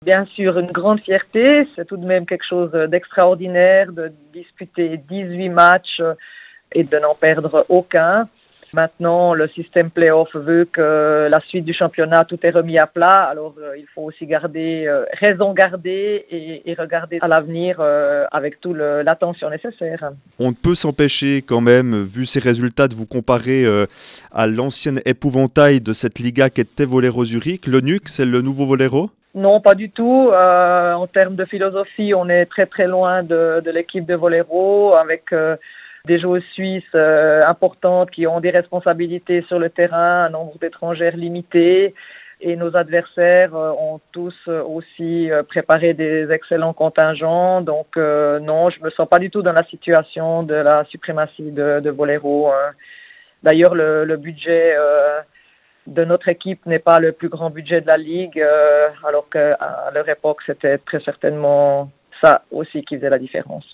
Bien sûr, une grande fierté. C'est tout de même quelque chose d'extraordinaire de disputer 18 matchs et de n'en perdre aucun. Maintenant, le système play-off veut que la suite du championnat, tout est remis à plat. Alors, il faut aussi raison garder et regarder à l'avenir avec toute l'attention nécessaire. On ne peut s'empêcher quand même, vu ces résultats, de vous comparer à l'ancienne épouvantail de cette Liga qu'était Vollero Zurich. Le NUC, c'est le nouveau Vollero ? Non, pas du tout. En termes de philosophie, on est très très loin de l'équipe de Vollero avec des joueuses suisses importantes qui ont des responsabilités sur le terrain, un nombre d'étrangères limité. Et nos adversaires ont tous aussi préparé des excellents contingents. Donc non, je me sens pas du tout dans la situation de la suprématie de Vollero. D'ailleurs, le budget de notre équipe n'est pas le plus grand budget de la Ligue, alors qu'à leur époque, c'était très certainement ça aussi qui faisait la différence.